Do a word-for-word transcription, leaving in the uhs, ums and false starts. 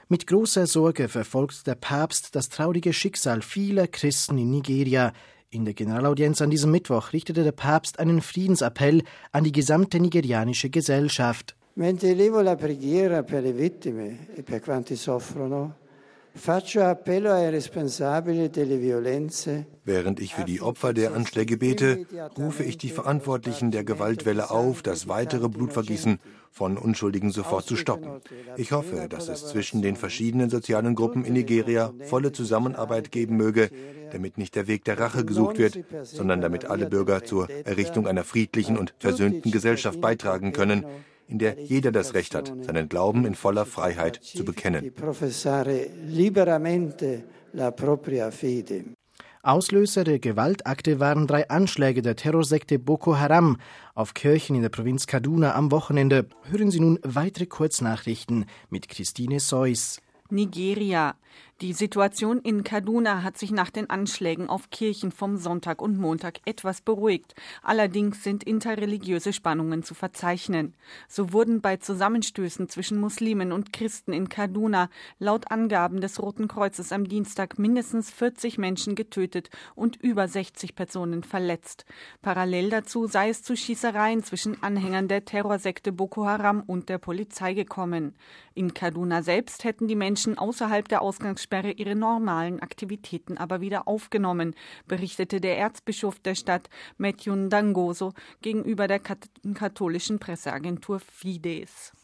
Mit großer Sorge verfolgt der Papst das traurige Schicksal vieler Christen in Nigeria. In der Generalaudienz an diesem Mittwoch richtete der Papst einen Friedensappell an die gesamte nigerianische Gesellschaft. Mentre elevo la preghiera per le vittime e per quanti soffrono, faccio appello ai responsabili delle violenze. Während ich für die Opfer der Anschläge bete, rufe ich die Verantwortlichen der Gewaltwelle auf, das weitere Blutvergießen von Unschuldigen sofort zu stoppen. Ich hoffe, dass es zwischen den verschiedenen sozialen Gruppen in Nigeria volle Zusammenarbeit geben möge, damit nicht der Weg der Rache gesucht wird, sondern damit alle Bürger zur Errichtung einer friedlichen und versöhnten Gesellschaft beitragen können, in der jeder das Recht hat, seinen Glauben in voller Freiheit zu bekennen. Auslöser der Gewaltakte waren drei Anschläge der Terrorsekte Boko Haram auf Kirchen in der Provinz Kaduna am Wochenende. Hören Sie nun weitere Kurznachrichten mit Christine Seuss. Nigeria. Die Situation in Kaduna hat sich nach den Anschlägen auf Kirchen vom Sonntag und Montag etwas beruhigt. Allerdings sind interreligiöse Spannungen zu verzeichnen. So wurden bei Zusammenstößen zwischen Muslimen und Christen in Kaduna laut Angaben des Roten Kreuzes am Dienstag mindestens vierzig Menschen getötet und über sechzig Personen verletzt. Parallel dazu sei es zu Schießereien zwischen Anhängern der Terrorsekte Boko Haram und der Polizei gekommen. In Kaduna selbst hätten die Menschen außerhalb der Ausgangssperre ihre normalen Aktivitäten aber wieder aufgenommen, berichtete der Erzbischof der Stadt Matthew Ndangozo gegenüber der katholischen Presseagentur Fides.